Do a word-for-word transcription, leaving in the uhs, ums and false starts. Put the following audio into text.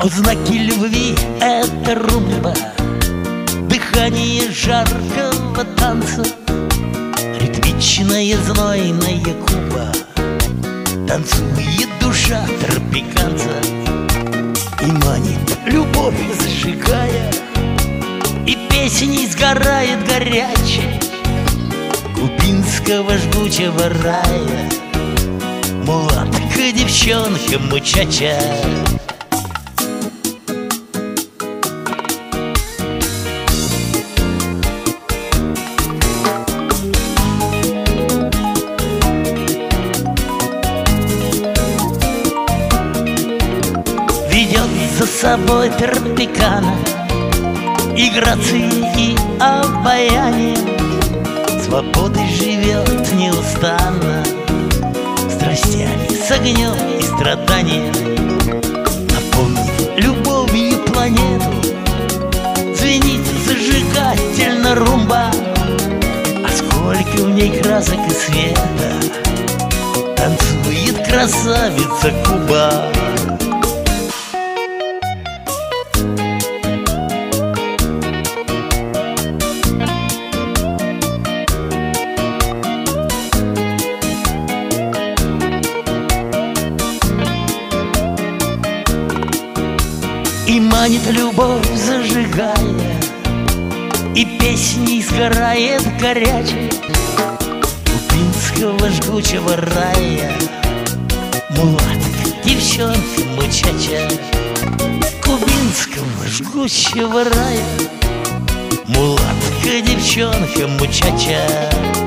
Но знаки любви — это румба, дыхание жаркого танца, ритмичная знойная куба, танцует душа тропиканца. И манит любовь, зажигая, и песней сгорает горячей кубинского жгучего рая. Мулатка, девчонка, мучача. Ведет за собой тропикана и грацией, и обаянием, свободой живет неустанно, страстями, с огнем и страданием. Наполнив любовью планету, звенит зажигательно румба. А сколько в ней красок и света, танцует красавица Куба. И манит любовь, зажигая, и песней сгорает горячей кубинского жгучего рая. Мулатка, девчонка, мучача, кубинского жгучего рая. Мулатка, девчонка, мучача.